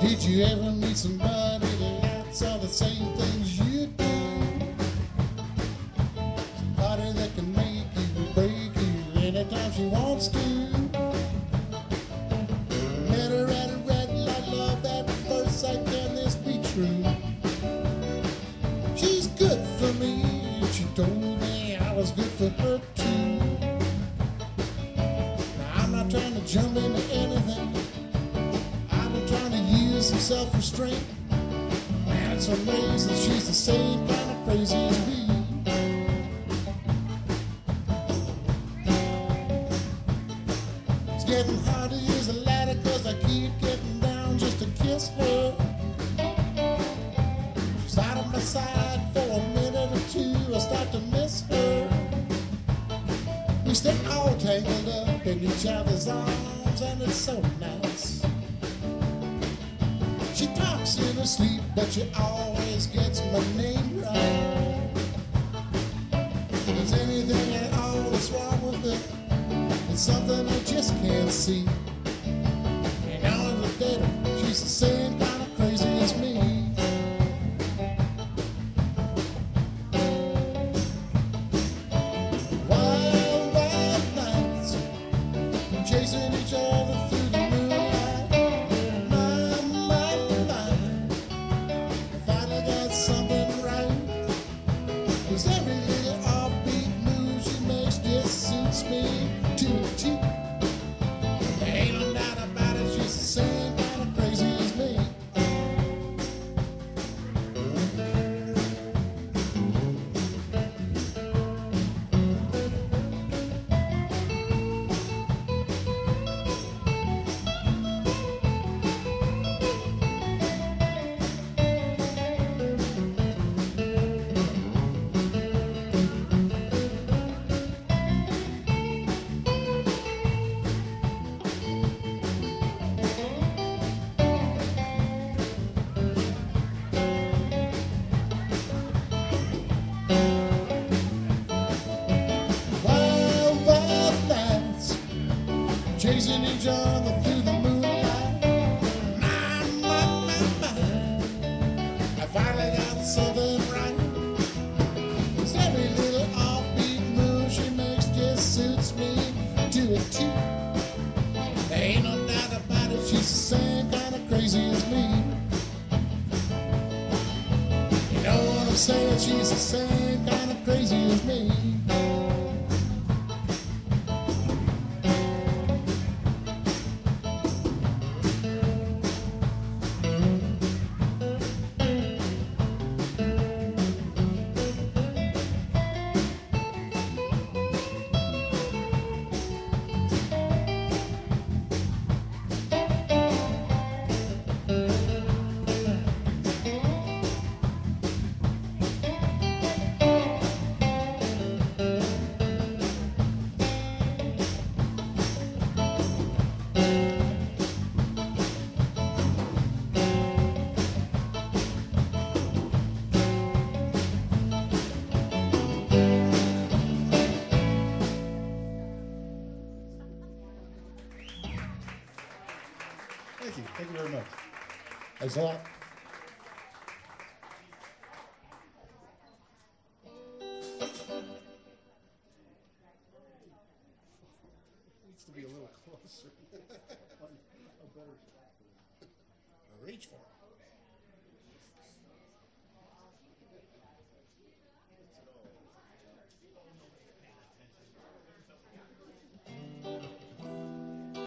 Did you ever meet somebody that saw the same things you do? Somebody that can make you, break you anytime she wants to. Met her at a red light, love at first sight, can this be true? She's good for me, and she told me I was good for her too. Now I'm not trying to jump into anything, trying to use some self-restraint. Man, it's amazing she's the same kind of crazy as me. It's getting hard to use the ladder cause I keep getting down just to kiss her. She's out of my side for a minute or two, I start to miss her. We stay all tangled up in each other's arms and it's so nice. She talks in her sleep, but she always gets my name right. If there's anything at all that's wrong with it, it's something I just can't see. And now I look at her, she's the same kind of crazy as me. Wild, wild nights, chasing each other through the moonlight. Something right, 'cause every little offbeat move she makes just suits me to a T. There ain't no doubt about it, she's the same kind of crazy as me. Chasing each other through the moonlight. My. I finally got something right. 'Cause every little offbeat move she makes just suits me to a T. There ain't no doubt about it, she's the same kind of crazy as me. You know what I'm saying? She's the same kind of crazy as me. Thank you. Thank you very much. Thanks a lot. Needs to be a little closer. A better shot. Reach for it.